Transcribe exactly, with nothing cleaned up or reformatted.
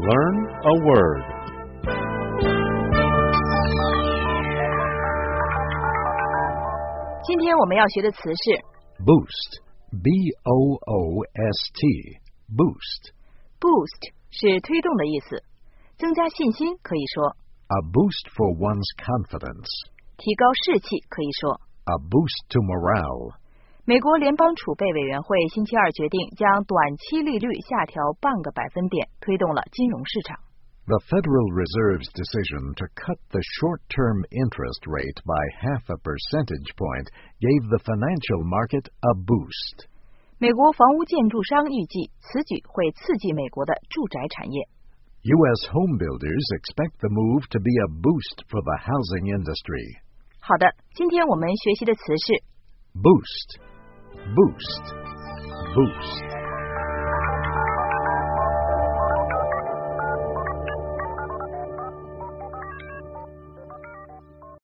Learn a word. Boost 今天我们要学的词是 Boost, B O O S T, boost. Boost 是推动的意思，增加信心可以说 A boost for one's confidence. 提高士气可以说 A boost to morale. 美国联邦储备委员会星期二决定将短期利率下调半个百分点，推动了金融市场。 The Federal Reserve's decision to cut the short-term interest rate by half a percentage point gave the financial market a boost. 美国房屋建筑商预计此举会刺激美国的住宅产业。 U S home builders expect the move to be a boost for the housing industry. 好的，今天我们学习的词是 Boost, boost, boost.